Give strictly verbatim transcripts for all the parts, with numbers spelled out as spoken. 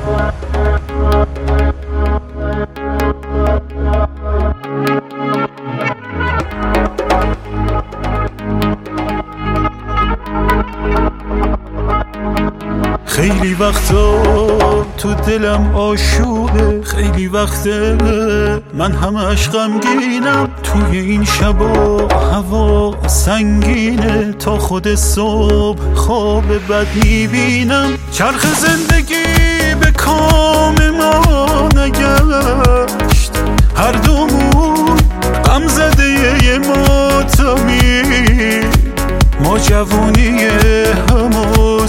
خیلی وقتا تو دلم آشوبه، خیلی وقته من همش غمگینم. توی این شبا هوا سنگینه، تا خود صبح خواب بد میبینم. چرخ زندگی به کام ما نگشت، هر دومون غم زده ماتمی. ما جوونی همو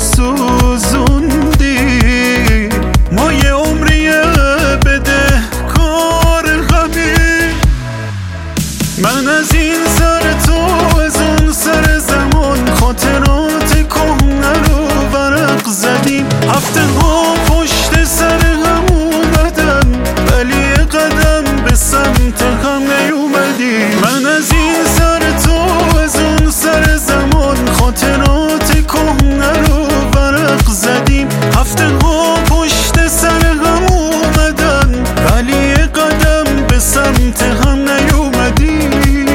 سوزوندی، ما یه عمریه بده کار غمی. من از این سر تو از اون سر زمان، خاطرات کهنه رو ورق زدیم. هفته ها پشت سر هم اومدن، ولی قدم به سمت هم نیومدی. من از این سر تو از اون سر زمان، خاطرات کهنه رو ورق زدیم. هفته ها پشت سر هم اومدن، ولی قدم به سمت هم نیومدی.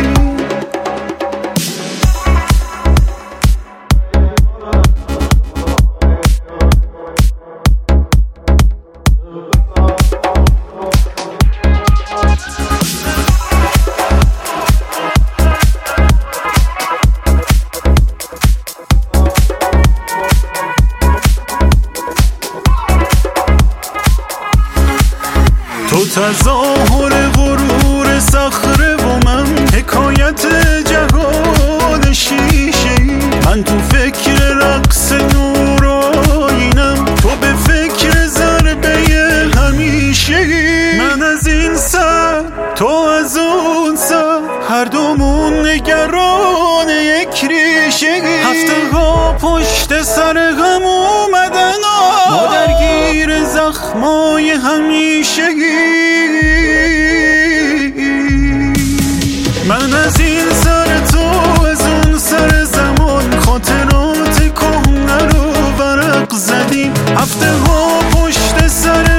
تو تظاهر غرور صخره و من حکایت جهان شیشه‌ای. من تو فکر رقص نورآیینم، تو به فکر ضربه همیشگی. من از این سر تو از اون سر، هر دومون نگران یک ریشگی. هفته ها پشت سر هم اومدن، ما درگیر زخمای همیشگی. من از این سر تو از اون سر زمان، خاطرات کهنه رو ورق زدیم. هفته ها پشت سر